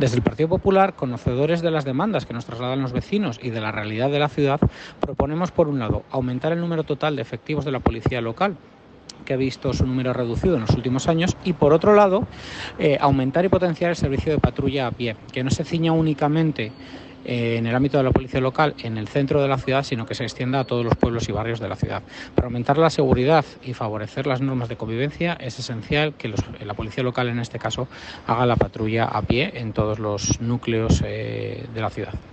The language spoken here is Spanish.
Desde el Partido Popular, conocedores de las demandas que nos trasladan los vecinos y de la realidad de la ciudad, proponemos, por un lado, aumentar el número total de efectivos de la policía local, que ha visto su número reducido en los últimos años, y por otro lado, aumentar y potenciar el servicio de patrulla a pie, que no se ciña únicamente en el ámbito de la policía local en el centro de la ciudad, sino que se extienda a todos los pueblos y barrios de la ciudad. Para aumentar la seguridad y favorecer las normas de convivencia es esencial que la policía local, en este caso, haga la patrulla a pie en todos los núcleos de la ciudad.